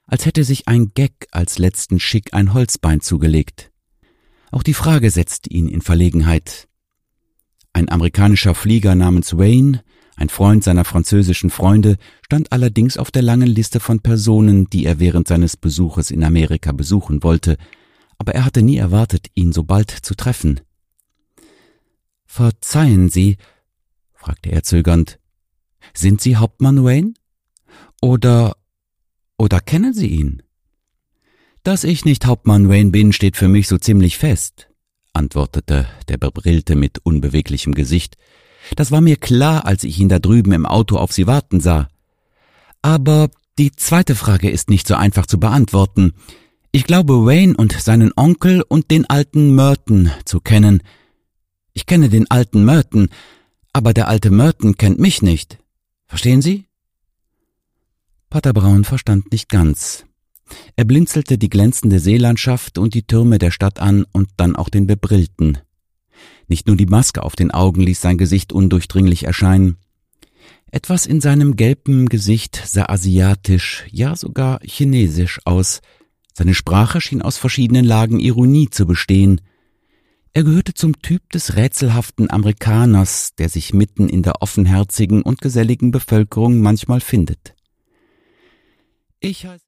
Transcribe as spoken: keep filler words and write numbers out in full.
als hätte sich ein Gag als letzten Schick ein Holzbein zugelegt. Auch die Frage setzte ihn in Verlegenheit. Ein amerikanischer Flieger namens Wayne, ein Freund seiner französischen Freunde, stand allerdings auf der langen Liste von Personen, die er während seines Besuches in Amerika besuchen wollte, aber er hatte nie erwartet, ihn so bald zu treffen. »Verzeihen Sie«, fragte er zögernd, »sind Sie Hauptmann Wayne? Oder, oder kennen Sie ihn?« »Dass ich nicht Hauptmann Wayne bin, steht für mich so ziemlich fest«, antwortete der Bebrillte mit unbeweglichem Gesicht. »Das war mir klar, als ich ihn da drüben im Auto auf Sie warten sah. Aber die zweite Frage ist nicht so einfach zu beantworten. Ich glaube, Wayne und seinen Onkel und den alten Merton zu kennen. Ich kenne den alten Merton, aber der alte Merton kennt mich nicht. Verstehen Sie?« Pater Brown verstand nicht ganz. Er blinzelte die glänzende Seelandschaft und die Türme der Stadt an und dann auch den Bebrillten. Nicht nur die Maske auf den Augen ließ sein Gesicht undurchdringlich erscheinen. Etwas in seinem gelben Gesicht sah asiatisch, ja sogar chinesisch aus. Seine Sprache schien aus verschiedenen Lagen Ironie zu bestehen. Er gehörte zum Typ des rätselhaften Amerikaners, der sich mitten in der offenherzigen und geselligen Bevölkerung manchmal findet. »Ich heiße